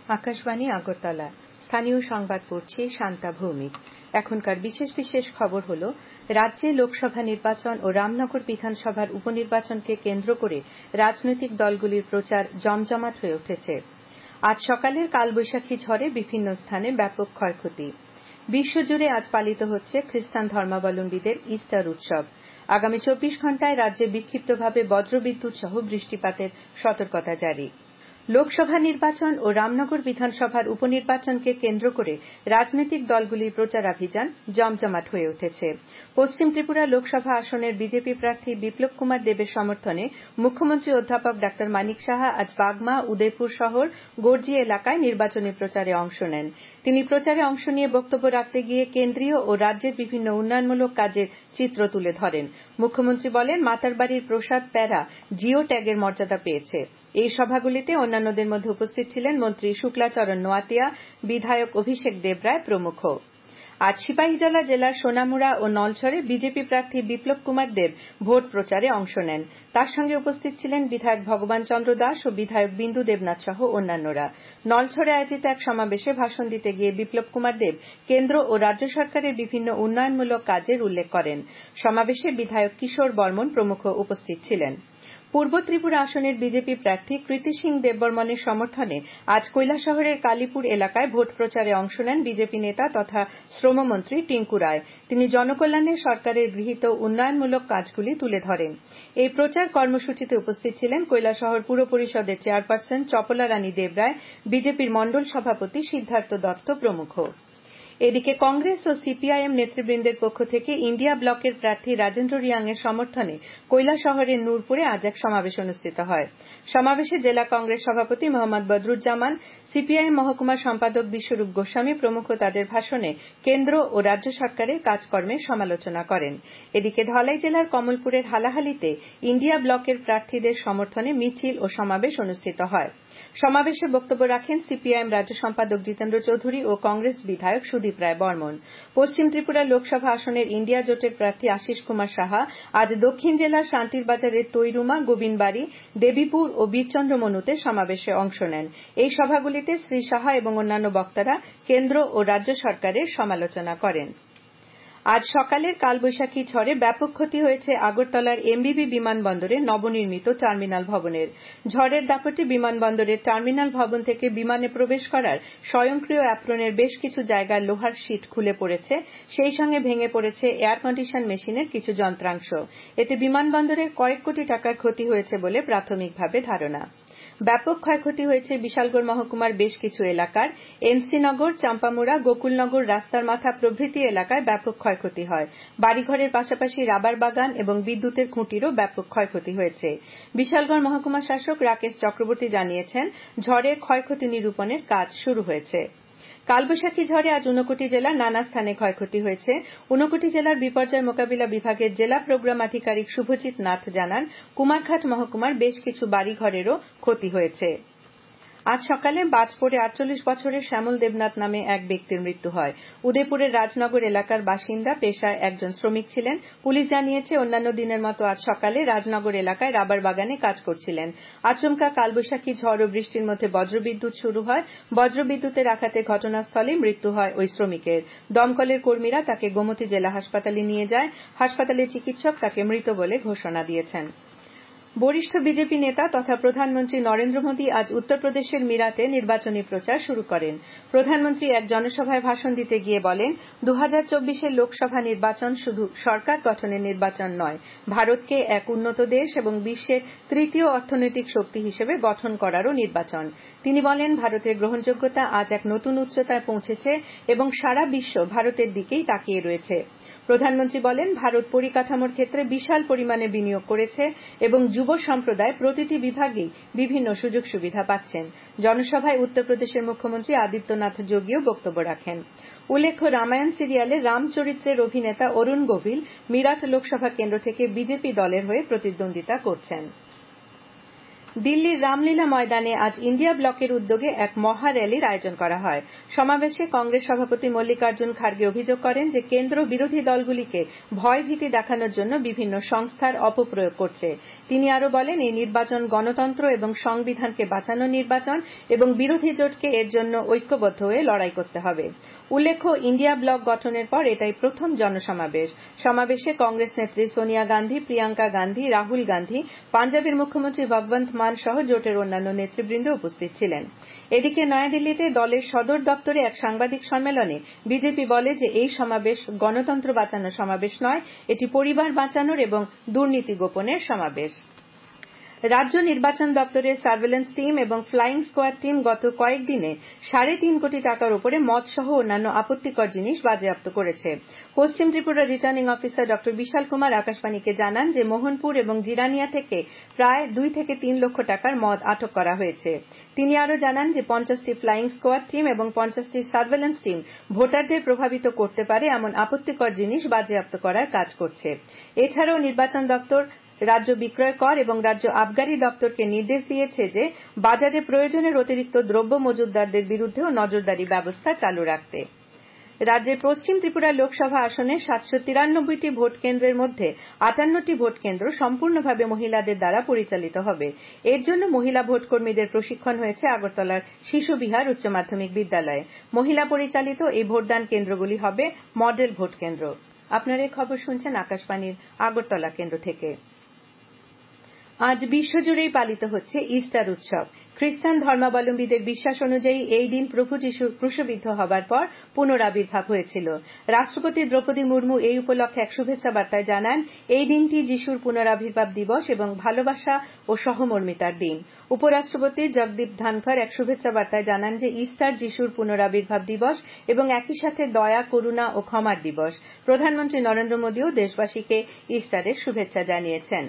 আকাশবাণী আগরতলা। স্থানীয় সংবাদ পড়ছি শান্তা ভৌমিক। এখনকার বিশেষ বিশেষ খবর হল, রাজ্যে লোকসভা নির্বাচন ও রামনগর বিধানসভার উপনির্বাচনকে কেন্দ্র করে রাজনৈতিক দলগুলির প্রচার জমজমাট হয়ে উঠেছে। আজ সকালের কালবৈশাখী ঝড়ে বিভিন্ন স্থানে ব্যাপক ক্ষয়ক্ষতি। বিশ্বজুড়ে আজ পালিত হচ্ছে খ্রিস্টান ধর্মাবলম্বীদের ইস্টার উৎসব। আগামী 24 ঘণ্টায় রাজ্যে বিক্ষিপ্তভাবে বজ্রবিদ্যুৎ সহ বৃষ্টিপাতের সতর্কতা জারি। লোকসভা নির্বাচন ও রামনগর বিধানসভার উপনির্বাচনকে কেন্দ্র করে রাজনৈতিক দলগুলির প্রচারাভিযান জমজমাট হয়ে উঠেছে। পশ্চিম ত্রিপুরা লোকসভা আসনের বিজেপি প্রার্থী বিপ্লব কুমার দেবের সমর্থনে মুখ্যমন্ত্রী অধ্যাপক ডা মানিক সাহা আজ বাগমা, উদয়পুর শহর, গর্জি এলাকায় নির্বাচনী প্রচারে অংশ নেন। তিনি প্রচারে অংশ নিয়ে বক্তব্য রাখতে গিয়ে কেন্দ্রীয় ও রাজ্যের বিভিন্ন উন্নয়নমূলক কাজের চিত্র তুলে ধরেন। মুখ্যমন্ত্রী বলেন, মাতারবাড়ির প্রসাদ প্যারা জিও ট্যাগের মর্যাদা পেয়েছে। এই সভাগুলিতে অন্যান্যদের মধ্যে উপস্থিত ছিলেন মন্ত্রী শুক্লাচরণ নোয়াতিয়া, বিধায়ক অভিষেক দেবরায় প্রমুখ। আজ সিপাহীজলা জেলার সোনামুড়া ও নলছড়ে বিজেপি প্রার্থী বিপ্লব কুমার দেব ভোট প্রচারে অংশ নেন। তার সঙ্গে উপস্থিত ছিলেন বিধায়ক ভগবান চন্দ্র দাস ও বিধায়ক বিন্দু দেবনাথ সহ অন্যান্যরা। নলছড়ে আয়োজিত এক সমাবেশে ভাষণ দিতে গিয়ে বিপ্লব কুমার দেব কেন্দ্র ও রাজ্য সরকারের বিভিন্ন উন্নয়নমূলক কাজের উল্লেখ করেন। সমাবেশে বিধায়ক কিশোর বর্মন প্রমুখ উপস্থিত ছিলেন। পূর্ব ত্রিপুরা আসনের বিজেপি প্রার্থী কৃতি সিং দেববর্মনের সমর্থনে আজ কৈলাসহরের কালীপুর এলাকায় ভোট প্রচারে অংশ নেন বিজেপি নেতা তথা শ্রমমন্ত্রী টিঙ্কু রায়। তিনি জনকল্যাণে সরকারের গৃহীত উন্নয়নমূলক কাজগুলি তুলে ধরেন। এই প্রচার কর্মসূচিতে উপস্থিত ছিলেন কৈলাসহর পুর পরিষদের চেয়ারপারসন চপলা রানী দেবরায়, বিজেপির মন্ডল সভাপতি সিদ্ধার্থ দত্ত প্রমুখ। এদিকে কংগ্রেস ও সিপিআইএম নেতৃবৃন্দের পক্ষ থেকে ইন্ডিয়া ব্লকের প্রার্থী রাজেন্দ্র রিয়াং এর সমর্থনে কৈলাসহরের নূরপুরে আজ এক সমাবেশ অনুষ্ঠিত হয়। সমাবেশে জেলা কংগ্রেস সভাপতি মোহাম্মদ বদরুজ্জামান, সিপিআইএম মহকুমা সম্পাদক বিশ্বরূপ গোস্বামী প্রমুখ তাদের ভাষণে কেন্দ্র ও রাজ্য সরকারের কাজকর্মের সমালোচনা করেন। এদিকে ধলাই জেলার কমলপুরের হালাহালিতে ইন্ডিয়া ব্লকের প্রার্থীদের সমর্থনে মিছিল ও সমাবেশ অনুষ্ঠিত হয়। সমাবেশে বক্তব্য রাখেন সিপিআইএম রাজ্য সম্পাদক জিতেন্দ্র চৌধুরী ও কংগ্রেস বিধায়ক সুদীপ রায় বর্মন। পশ্চিম ত্রিপুরা লোকসভা আসনের ইন্ডিয়া জোটের প্রার্থী আশিস কুমার সাহা আজ দক্ষিণ জেলার শান্তির বাজারের তৈরুমা, গোবিনবাড়ি, দেবীপুর ও বীরচন্দ্রমনুতে সমাবেশে অংশ নেন। এই সভাগুলিতে শ্রী সাহা এবং অন্যান্য বক্তারা কেন্দ্র ও রাজ্য সরকারের সমালোচনা করেন। আজ সকালের কালবৈশাখী ঝড়ে ব্যাপক ক্ষতি হয়েছে আগরতলার এমবিবি বিমানবন্দরের নবনির্মিত টার্মিনাল ভবনের। ঝড়ের দাপটে বিমানবন্দরের টার্মিনাল ভবন থেকে বিমানে প্রবেশ করার স্বয়ংক্রিয় অ্যাপ্রনের বেশ কিছু জায়গার লোহার শিট খুলে পড়েছে, সেই সঙ্গে ভেঙে পড়েছে এয়ার কন্ডিশন মেশিনের কিছু যন্ত্রাংশ। এতে বিমানবন্দরের কয়েক কোটি টাকার ক্ষতি হয়েছে বলে প্রাথমিকভাবে ধারণা। ব্যাপক ক্ষয়ক্ষতি হয়েছে বিশালগড় মহকুমার বেশ কিছু এলাকার। এনসিনগর, চাম্পামুড়া, গোকুলনগর, রাস্তার মাথা প্রভৃতি এলাকায় ব্যাপক ক্ষয়ক্ষতি হয়। বাড়িঘরের পাশাপাশি রাবার বাগান এবং বিদ্যুতের খুঁটিরও ব্যাপক ক্ষয়ক্ষতি হয়েছে। বিশালগড় মহকুমা শাসক রাকেশ চক্রবর্তী জানিয়েছেন, ঝড়ে ক্ষয়ক্ষতি নিরূপণের কাজ শুরু হয়েছে। কালবৈশাখী ঝড়ে আজ ঊনকোটি জেলার নানা স্থানে ক্ষয়ক্ষতি হয়েছে। ঊনকোটি জেলার বিপর্যয় মোকাবিলা বিভাগের জেলা প্রোগ্রাম আধিকারিক শুভজিৎ নাথ জানান, কুমারঘাট মহকুমার বেশ কিছু বাড়িঘরেরও ক্ষতি হয়েছে। আজ সকালে বাজ পড়ে 48 বছরের শ্যামল দেবনাথ নামে এক ব্যক্তির মৃত্যু হয়। উদয়পুরের রাজনগর এলাকার বাসিন্দা, পেশায় একজন শ্রমিক ছিলেন। পুলিশ জানিয়েছে, অন্যান্য দিনের মতো আজ সকালে রাজনগর এলাকায় রাবার বাগানে কাজ করছিলেন। আচমকা কালবৈশাখী ঝড় ও বৃষ্টির মধ্যে বজ্রবিদ্যুৎ শুরু হয়। বজ্রবিদ্যুতের আঘাতে ঘটনাস্থলেই মৃত্যু হয় ওই শ্রমিকের। দমকলের কর্মীরা তাকে গোমতী জেলা হাসপাতালে নিয়ে যায়। হাসপাতালের চিকিৎসক তাকে মৃত বলে ঘোষণা দিয়েছেন। বরিষ্ঠ বিজেপি নেতা তথা প্রধানমন্ত্রী নরেন্দ্র মোদী আজ উত্তরপ্রদেশের মিরাটে নির্বাচনী প্রচার শুরু করেন। প্রধানমন্ত্রী এক জনসভায় ভাষণ দিতে গিয়ে বলেন, 2024-এর লোকসভা নির্বাচন শুধু সরকার গঠনের নির্বাচন নয়, ভারতকে এক উন্নত দেশ এবং বিশ্বের তৃতীয় অর্থনৈতিক শক্তি হিসেবে গঠন করারও নির্বাচন। তিনি বলেন, ভারতের গ্রহণযোগ্যতা আজ এক নতুন উচ্চতায় পৌঁছেছে এবং সারা বিশ্ব ভারতের দিকেই তাকিয়ে রয়েছে। প্রধানমন্ত্রী বলেন, ভারত পরিকাঠামোর ক্ষেত্রে বিশাল পরিমাণে বিনিয়োগ করেছে এবং যুব সম্প্রদায় প্রতিটি বিভাগেই বিভিন্ন সুযোগ সুবিধা পাচ্ছেন। জনসভায় উত্তরপ্রদেশের মুখ্যমন্ত্রী আদিত্যনাথ যোগীও বক্তব্য রাখেন। উল্লেখ্য, রামায়ণ সিরিয়ালে রাম চরিত্রের অভিনেতা অরুণ গোভিল মিরাট লোকসভা কেন্দ্র থেকে বিজেপি দলের হয়ে প্রতিদ্বন্দ্বিতা করছেন। দিল্লির রামলীলা ময়দানে আজ ইন্ডিয়া ব্লকের উদ্যোগে এক মহা র্যালির আয়োজন করা হয়। সমাবেশে কংগ্রেস সভাপতি মল্লিকার্জুন খার্গে অভিযোগ করেন যে কেন্দ্র বিরোধী দলগুলিকে ভয়ভীতি দেখানোর জন্য বিভিন্ন সংস্থার অপপ্রয়োগ করছে। তিনি আরো বলেন, এই নির্বাচন গণতন্ত্র এবং সংবিধানকে বাঁচানোর নির্বাচন এবং বিরোধী জোটকে এর জন্য ঐক্যবদ্ধ হয়ে লড়াই করতে হবে। উল্লেখ্য, ইন্ডিয়া ব্লক গঠনের পর এটাই প্রথম জনসমাবেশ। সমাবেশে কংগ্রেস নেত্রী সোনিয়া গান্ধী, প্রিয়াঙ্কা গান্ধী, রাহুল গান্ধী, পাঞ্জাবের মুখ্যমন্ত্রী ভগবন্ত মান সহ জোটের অন্যান্য নেতৃবৃন্দ উপস্থিত ছিলেন। এদিকে নয়াদিল্লিতে দলের সদর দপ্তরে এক সাংবাদিক সম্মেলনে বিজেপি বলে যে এই সমাবেশ গণতন্ত্র বাঁচানোর সমাবেশ নয়, এটি পরিবার বাঁচানোর এবং দুর্নীতি গোপনের সমাবেশ। রাজ্য নির্বাচন দপ্তরের সার্ভেলেন্স টিম এবং ফ্লাইং স্কোয়াড টিম গত কয়েকদিনে ৩.৫ কোটি টাকার উপরে মদ সহ অন্যান্য আপত্তিকর জিনিস বাজেয়াপ্ত করেছে। পশ্চিম ত্রিপুরার রিটার্নিং অফিসার ড বিশাল কুমার আকাশবাণীকে জানান যে মোহনপুর এবং জিরানিয়া থেকে প্রায় ২ থেকে ৩ লক্ষ টাকার মদ আটক করা হয়েছে। তিনি আরো জানান যে ৫০টি ফ্লাইং স্কোয়াড টিম এবং ৫০টি সার্ভেলেন্স টিম ভোটারদের প্রভাবিত করতে পারে এমন আপত্তিকর জিনিস বাজেয়াপ্ত করার কাজ করছে। এছাড়াও নির্বাচন দপ্তর রাজ্য বিক্রয় কর এবং রাজ্য আবগারি দপ্তরকে নির্দেশ দিয়েছে যে বাজারে প্রয়োজনের অতিরিক্ত দ্রব্য মজুতদারদের বিরুদ্ধেও নজরদারি ব্যবস্থা চালু রাখতে। রাজ্যের পশ্চিম ত্রিপুরা লোকসভা আসনে ৭৯৩টি ভোট কেন্দ্রের মধ্যে ৫৮টি ভোট কেন্দ্র সম্পূর্ণভাবে মহিলাদের দ্বারা পরিচালিত হবে। এর জন্য মহিলা ভোটকর্মীদের প্রশিক্ষণ হয়েছে আগরতলার শিশু বিহার উচ্চ মাধ্যমিক বিদ্যালয়ে। মহিলা পরিচালিত এই ভোটদান কেন্দ্রগুলি হবে মডেল ভোট কেন্দ্র। আপনারা এই খবর শুনছেন আকাশবাণীর আগরতলা কেন্দ্র থেকে। আজ বিশ্বজুড়েই পালিত হচ্ছে ইস্টার উৎসব। খ্রিস্টান ধর্মাবলম্বীদের বিশ্বাস অনুযায়ী এই দিন প্রভু যীশু ক্রুশবিদ্ধ হবার পর পুনরাবির্ভাব হয়েছিল। রাষ্ট্রপতি দ্রৌপদী মুর্মু এই উপলক্ষে এক শুভেচ্ছা বার্তায় জানান, এই দিনটি যীশুর পুনরাবির্ভাব দিবস এবং ভালোবাসা ও সহমর্মিতার দিন। উপরাষ্ট্রপতি জগদীপ ধনখড় এক শুভেচ্ছা বার্তায় জানান যে ইস্টার যীশুর পুনরাবির্ভাব দিবস এবং একই সাথে দয়া, করুণা ও ক্ষমার দিবস। প্রধানমন্ত্রী নরেন্দ্র মোদীও দেশবাসীকে ইস্টারের শুভেচ্ছা জানিয়েছেন।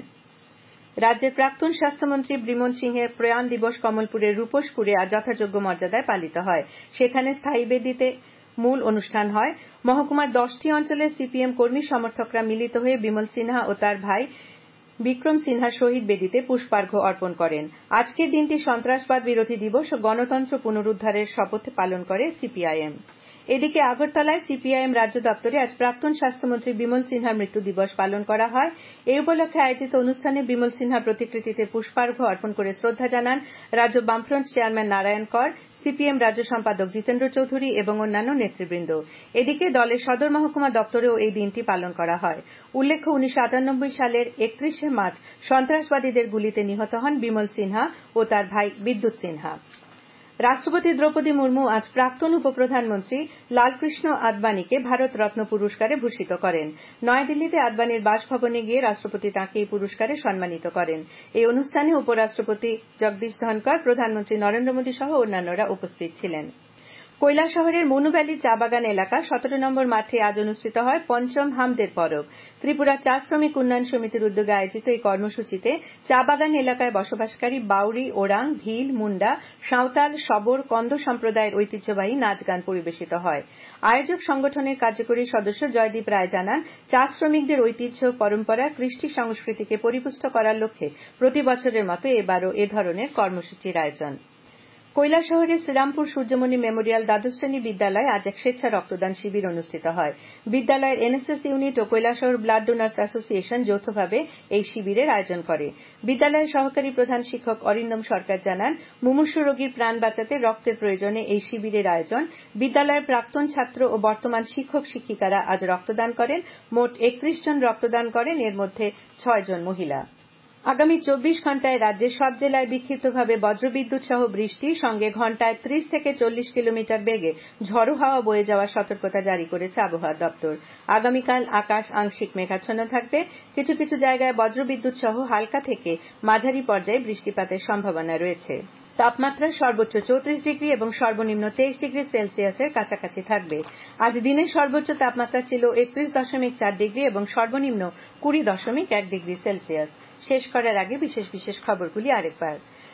রাজ্যের প্রাক্তন স্বাস্থ্যমন্ত্রী বিমল সিংহের প্রয়াণ দিবস কমলপুরের রূপসপুরে আজ যথাযোগ্য মর্যাদায় পালিত হয়। সেখানে স্থায়ী বেদিতে মূল অনুষ্ঠান হয়। মহকুমার ১০টি অঞ্চলের সিপিএম কর্মী সমর্থকরা মিলিত হয়ে বিমল সিনহা ও তার ভাই বিক্রম সিনহা শহীদ বেদিতে পুষ্পার্ঘ্য অর্পণ করেন। আজকের দিনটি সন্ত্রাসবাদ বিরোধী দিবস ও গণতন্ত্র পুনরুদ্ধারের শপথ পালন করে সিপিআইএম। এদিকে আগরতলায় সিপিআইএম রাজ্য দপ্তরে আজ প্রাক্তন স্বাস্থ্যমন্ত্রী বিমল সিনহার মৃত্যু দিবস পালন করা হয়। এই উপলক্ষে আয়োজিত অনুষ্ঠানে বিমল সিনহার প্রতিকৃতিতে পুষ্পার্ঘ্য অর্পণ করে শ্রদ্ধা জানান রাজ্য বামফ্রন্ট চেয়ারম্যান নারায়ণ কর, সিপিএম রাজ্য সম্পাদক জিতেন্দ্র চৌধুরী এবং অন্যান্য নেতৃবৃন্দ। এদিকে দলের সদর মহকুমা দপ্তরেও এই দিনটি পালন করা হয়। উল্লেখ্য, ১৯৯৮ সালের ৩১শে মার্চ সন্ত্রাসবাদীদের গুলিতে নিহত হন বিমল সিনহা ও তার ভাই বিদ্যুৎ সিনহা। রাষ্ট্রপতি দ্রৌপদী মুর্মু আজ প্রাক্তন উপপ্রধানমন্ত্রী লালকৃষ্ণ আদবানিকে ভারত রত্ন পুরস্কারে ভূষিত করেন। নয়াদিল্লিতে আদবানির বাসভবনে গিয়ে রাষ্ট্রপতি তাঁকে এই পুরস্কারে সম্মানিত করেন। এই অনুষ্ঠানে উপরাষ্ট্রপতি জগদীপ ধনখড়, প্রধানমন্ত্রী নরেন্দ্র মোদী সহ অন্যান্যরা উপস্থিত ছিলেন। কৈলাসহরের মনুভ্যালি চা বাগান এলাকার ১৭ নম্বর মাঠে আজ অনুষ্ঠিত হয় পঞ্চম হামদের পরব। ত্রিপুরা চা শ্রমিক উন্নয়ন সমিতির উদ্যোগে আয়োজিত এই কর্মসূচিতে চা বাগান এলাকায় বসবাসকারী বাউরি, ওরাং, ভিল, মুন্ডা, সাঁওতাল, শবর, কন্দ সম্প্রদায়ের ঐতিহ্যবাহী নাচ গান পরিবেশিত হয়। আয়োজক সংগঠনের কার্যকরী সদস্য জয়দীপ রায় জানান, চা শ্রমিকদের ঐতিহ্য, পরম্পরা, কৃষ্টি সংস্কৃতিকে পরিপুষ্ট করার লক্ষ্যে প্রতি বছরের মতো এবারও এ ধরনের কর্মসূচির আয়োজন। কৈলাসহরের শ্রীরামপুর সূর্যমণি মেমোরিয়াল দ্বাদশ শ্রেণী বিদ্যালয়ে আজ এক স্বেচ্ছা রক্তদান শিবির অনুষ্ঠিত হয়। বিদ্যালয়ের এনএসএস ইউনিট ও কৈলাসহর ব্লাড ডোনার্স অ্যাসোসিয়েশন যৌথভাবে এই শিবিরের আয়োজন করে। বিদ্যালয়ের সহকারী প্রধান শিক্ষক অরিন্দম সরকার জানান, মুমূর্ষু রোগীর প্রাণ বাঁচাতে রক্তের প্রয়োজনে এই শিবিরের আয়োজন। বিদ্যালয়ের প্রাক্তন ছাত্র ও বর্তমান শিক্ষক শিক্ষিকারা আজ রক্তদান করেন। মোট ৩১ জন রক্তদান করেন, এর মধ্যে ৬ জন মহিলা। আগামী ২৪ ঘণ্টায় রাজ্যের সব জেলায় বিক্ষিপ্তভাবে বজ্রবিদ্যুৎ সহ বৃষ্টি, সঙ্গে ঘণ্টায় ৩০ থেকে ৪০ কিলোমিটার বেগে ঝড়ো হাওয়া বয়ে যাওয়ার সতর্কতা জারি করেছে আবহাওয়া দপ্তর। আগামীকাল আকাশ আংশিক মেঘাচ্ছন্ন থাকবে। কিছু কিছু জায়গায় বজ্রবিদ্যুৎ সহ হালকা থেকে মাঝারি পর্যায়ে বৃষ্টিপাতের সম্ভাবনা রয়েছে। তাপমাত্রা সর্বোচ্চ ৩৪ ডিগ্রি এবং সর্বনিম্ন ২৩ ডিগ্রি সেলসিয়াসের কাছাকাছি থাকবে। আজ দিনের সর্বোচ্চ তাপমাত্রা ছিল ৩১.৪ ডিগ্রি এবং সর্বনিম্ন ২০.১ ডিগ্রি সেলসিয়াস। শেষ করার আগে বিশেষ বিশেষ খবরগুলি আরেকবার।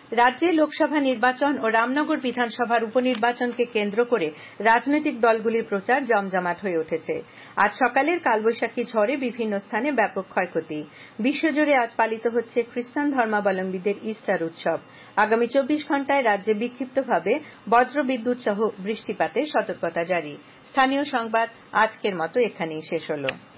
রাজ্যে লোকসভা নির্বাচন ও রামনগর বিধানসভার উপনির্বাচনকে কেন্দ্র করে রাজনৈতিক দলগুলির প্রচার জমজমাট হয়ে উঠেছে। আজ সকালের কালবৈশাখী ঝড়ে বিভিন্ন স্থানে ব্যাপক ক্ষয়ক্ষতি। বিশ্বজুড়ে আজ পালিত হচ্ছে খ্রিস্টান ধর্মাবলম্বীদের ইস্টার উৎসব। আগামী ২৪ ঘণ্টায় রাজ্যে বিক্ষিপ্তভাবে বজ্রবিদ্যুৎ সহ বৃষ্টিপাতের সতর্কতা জারি। স্থানীয় সংবাদ আজকের মতো এখানেই শেষ হলো।